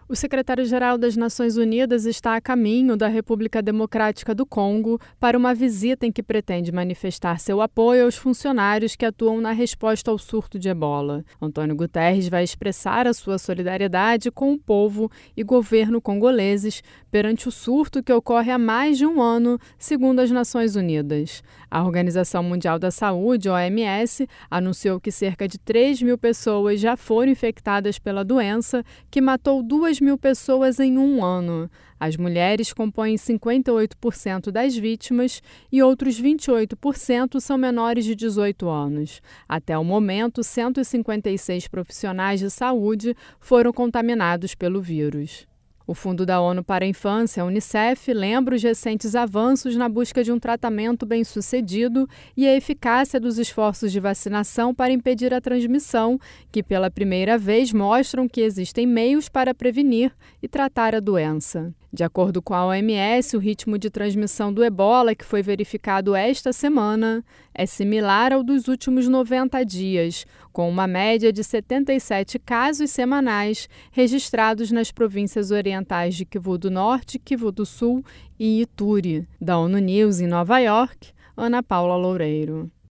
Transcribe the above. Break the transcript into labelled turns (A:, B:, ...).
A: O secretário-geral das Nações Unidas está a caminho da República Democrática do Congo para uma visita em que pretende manifestar seu apoio aos funcionários que atuam na resposta ao surto de ebola. Antônio Guterres vai expressar a sua solidariedade com o povo e governo congoleses perante o surto que ocorre há mais de um ano, segundo as Nações Unidas. A Organização Mundial da Saúde, OMS, anunciou que cerca de 3.000 pessoas já foram infectadas pela doença, que matou 2.000 pessoas em um ano. As mulheres compõem 58% das vítimas e outros 28% são menores de 18 anos. Até o momento, 156 profissionais de saúde foram contaminados pelo vírus. O Fundo da ONU para a Infância, a Unicef, lembra os recentes avanços na busca de um tratamento bem-sucedido e a eficácia dos esforços de vacinação para impedir a transmissão, que pela primeira vez mostram que existem meios para prevenir e tratar a doença. De acordo com a OMS, o ritmo de transmissão do ebola, que foi verificado esta semana, é similar ao dos últimos 90 dias, com uma média de 77 casos semanais registrados nas províncias orientais de Kivu do Norte, Kivu do Sul e Ituri. Da ONU News em Nova York, Ana Paula Loureiro.